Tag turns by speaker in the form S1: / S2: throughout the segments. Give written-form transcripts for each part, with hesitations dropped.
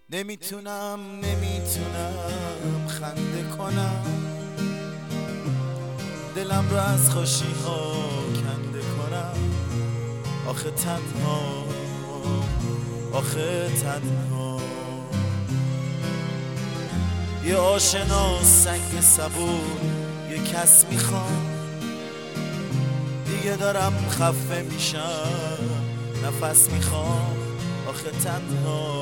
S1: نمیتونم خنده کنم، دلم رو از خوشی ها کنده کنم. آخه تنها یه آشنا سنگ صبور، یه کس میخوام. دیگه دارم خفه میشم، نفس میخوام. آخه تنها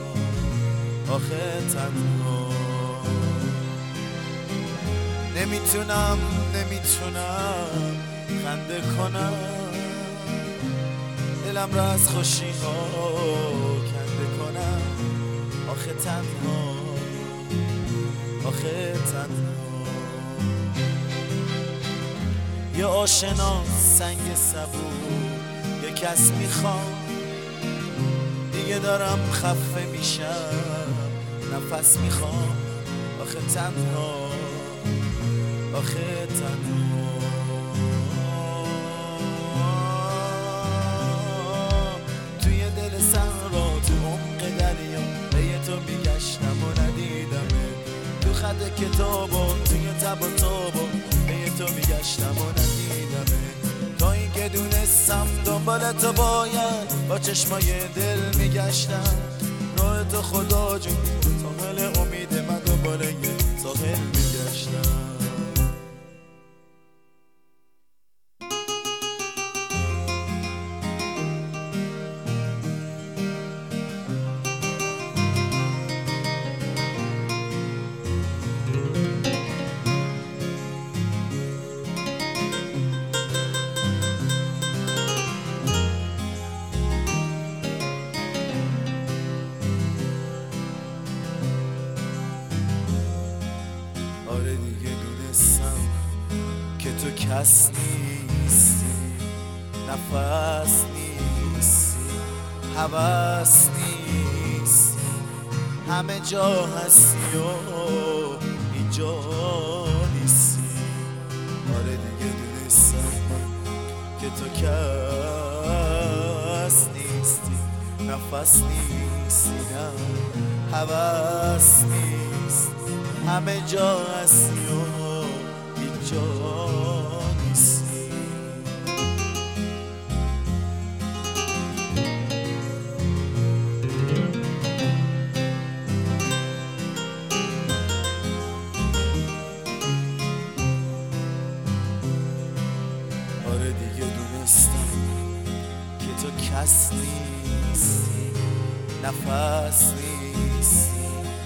S1: نمیتونم خنده کنم، دلم را از خوشی ها کنده کنم. آخه تنها یه آشنا سنگ صبور، یه کس میخوام. دیگه دارم خفه میشم، نفس میخوام. آخه تنها توی دل صحرا، تو عمق دریا، به تو میگشتم و ندیدمت. تو خط کتابا، توی تب و تابا، به تو میگشتم و ندیدمت. تا اینکه دونستم دنبال تو باید با چشمای دل میگشتم. راه تو خدا جون، ساحل امید من دنبال یه ساحل میگشتم. آره دیگه دونستم که تو کس نیستی، نفس نیستی، هوس نیستی. همه جا هستی و اینجا نیستی. آره دیگه دونستم که تو کس نیستی، نفس نیستی، نه هوس نیستی. همه جا هستی و اینجا نیستی. آره دیگه دونستم که تو کس نیستی، نفس نیستی،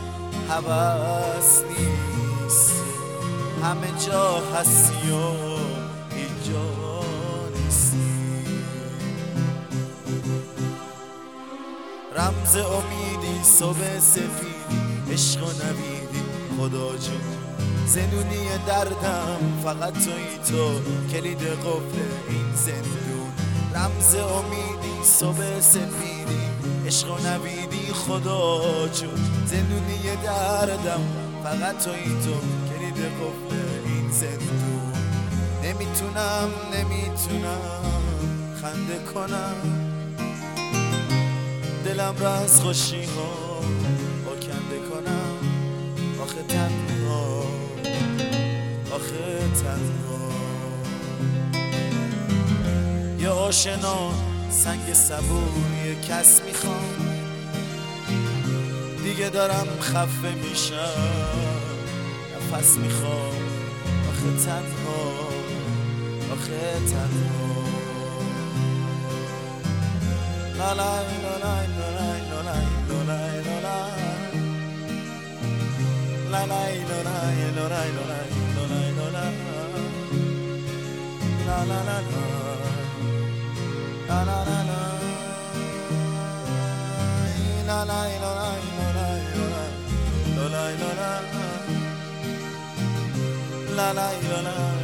S1: هوس نیستی. همه جا هستی و اینجا نیستی. رمز امیدی، صبح سفیدی، عشق و نویدی، خدا جون. زندونی دردم فقط تویی، تو کلید قفل این زندون. رمز امیدی، صبح سفیدی، عشق و نویدی، خدا جون. زندونی دردم فقط تویی، تو کلید قفل این زندون. نمیتونم خنده کنم، دلم را از خوشی ها کنده کنم. آخه تنها یه آشنا سنگ صبور، یه کس میخوام. دیگه دارم خفه میشم، نفس میخوام. آخه تنها لا لا لا لا لا لا لا لا لا لا لا لا